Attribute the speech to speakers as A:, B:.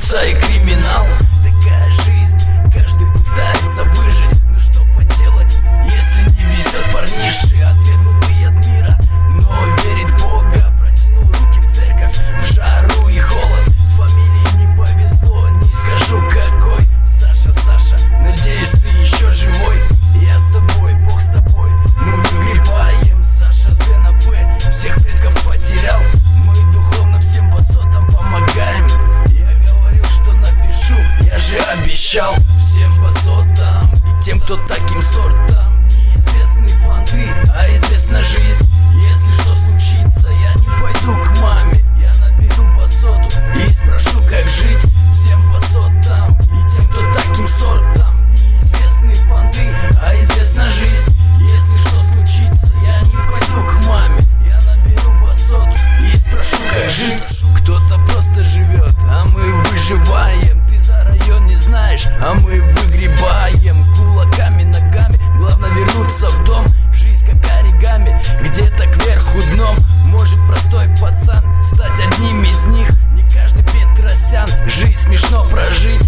A: убийца и криминал. Такая жизнь, каждый пытается выжить. Ну что поделать, если не везет парниши, отвергнутый от мира, но верит в Бога. Протянул руки в церковь, в жару и холод. С фамилией не повезло, не скажу какой. Саша, Саша, надеюсь, ты еще живой. Я с тобой, Бог с тобой, мы выгребаем. Саша с ГНП всех предков потерял. Мы духовно всем басотам помогаем. Я говорил, что напишу, я же обещал. Всем басотам и тем, кто таким сортом. Неизвестны понты, а известна жизнь. Если что случится, я не пойду к маме. Я наберу басоту и спрошу, как жить. Всем басотам и тем, кто таким сортом. Неизвестны понты, а известна жизнь. Если что случится, я не пойду к маме. Я наберу басоту и спрошу, как жить. Кто-то просто живет, а мы выживаем. Ты за район не знаешь, а мы выгребаем. Кулаками, ногами, главное вернуться в дом. Жизнь как оригами, где-то кверху дном. Может простой пацан стать одним из них. Не каждый Петросян, жизнь смешно прожить.